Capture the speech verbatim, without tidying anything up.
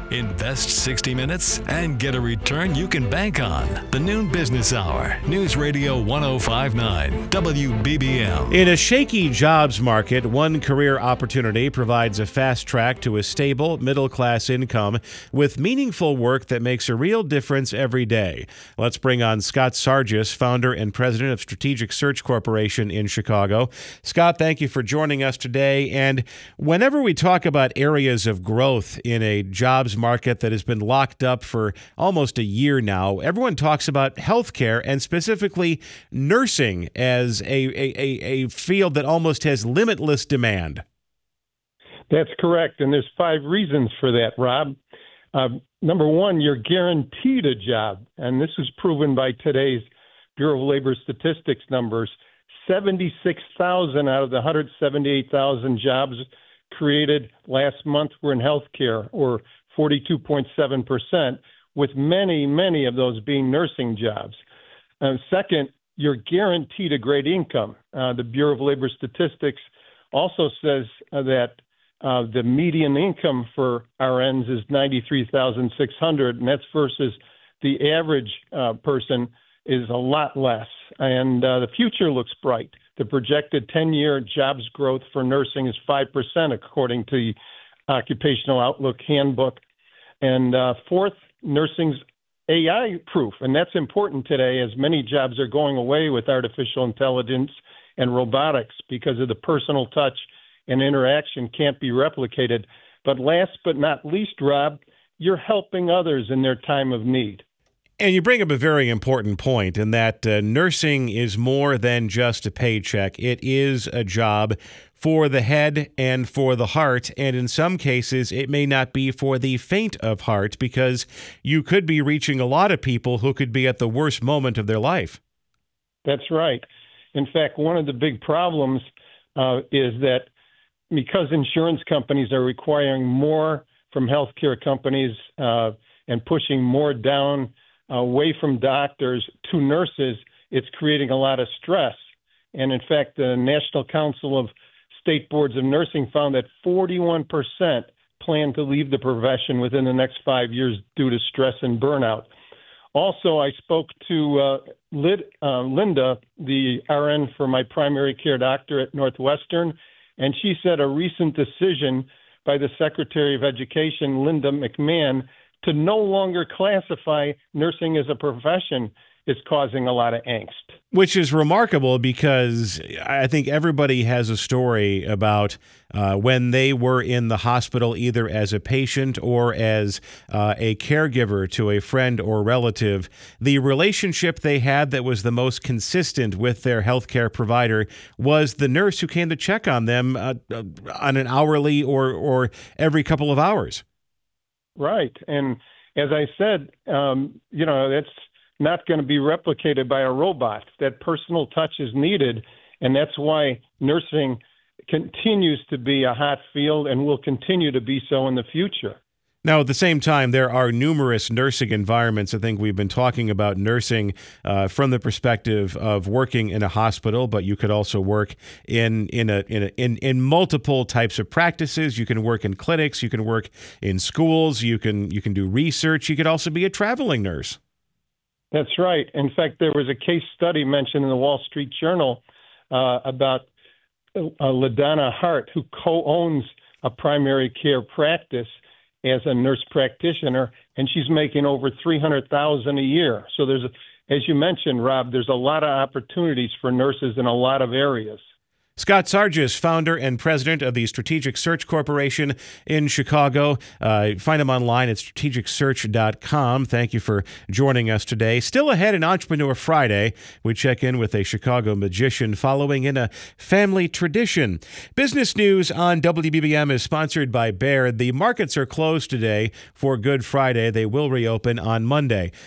Invest sixty minutes and get a return you can bank on. The Noon Business Hour, News Radio one oh five point nine, W B B M. In a shaky jobs market, one career opportunity provides a fast track to a stable, middle-class income with meaningful work that makes a real difference every day. Let's bring on Scott Sargis, founder and president of Strategic Search Corporation in Chicago. Scott, thank you for joining us today. And whenever we talk about areas of growth in a jobs market that has been locked up for almost a year now, everyone talks about healthcare and specifically nursing as a, a, a, a field that almost has limitless demand. That's correct. And there's five reasons for that, Rob. Uh, number one, you're guaranteed a job. And this is proven by today's Bureau of Labor Statistics numbers. seventy-six thousand out of the one hundred seventy-eight thousand jobs created last month were in healthcare, or forty-two point seven percent, with many, many of those being nursing jobs. Uh, second, you're guaranteed a great income. Uh, the Bureau of Labor Statistics also says uh, that uh, the median income for R Ns is ninety-three thousand six hundred dollars, and that's versus the average uh, person is a lot less. And uh, the future looks bright. The projected ten-year jobs growth for nursing is five percent, according to the Occupational Outlook Handbook. And uh, fourth, nursing's A I-proof, and that's important today as many jobs are going away with artificial intelligence and robotics because of the personal touch and interaction can't be replicated. But last but not least, Rob, you're helping others in their time of need. And you bring up a very important point in that uh, nursing is more than just a paycheck. It is a job for the head and for the heart. And in some cases, it may not be for the faint of heart because you could be reaching a lot of people who could be at the worst moment of their life. That's right. In fact, one of the big problems uh, is that because insurance companies are requiring more from healthcare companies uh, and pushing more down away from doctors to nurses, it's creating a lot of stress. And in fact, the National Council of State Boards of Nursing found that forty-one percent plan to leave the profession within the next five years due to stress and burnout. Also, I spoke to uh, Lid, uh, Linda, the R N for my primary care doctor at Northwestern, and she said a recent decision by the Secretary of Education, Linda McMahon, to no longer classify nursing as a profession is causing a lot of angst. Which is remarkable because I think everybody has a story about uh, when they were in the hospital either as a patient or as uh, a caregiver to a friend or relative. The relationship they had that was the most consistent with their healthcare provider was the nurse who came to check on them uh, on an hourly or, or every couple of hours. Right. And as I said, um, you know, that's not going to be replicated by a robot. That personal touch is needed, and that's why nursing continues to be a hot field and will continue to be so in the future. Now, at the same time, there are numerous nursing environments. I think we've been talking about nursing uh, from the perspective of working in a hospital, but you could also work in in a, in, a, in in multiple types of practices. You can work in clinics. You can work in schools. You can you can do research. You could also be a traveling nurse. That's right. In fact, there was a case study mentioned in the Wall Street Journal uh, about uh, LaDonna Hart, who co-owns a primary care practice as a nurse practitioner, and she's making over three hundred thousand dollars a year. So there's, a, as you mentioned, Rob, there's a lot of opportunities for nurses in a lot of areas. Scott Sargis, founder and president of the Strategic Search Corporation in Chicago. Uh, find him online at strategic search dot com. Thank you for joining us today. Still ahead in Entrepreneur Friday, we check in with a Chicago magician following in a family tradition. Business News on W B B M is sponsored by Baird. The markets are closed today for Good Friday. They will reopen on Monday.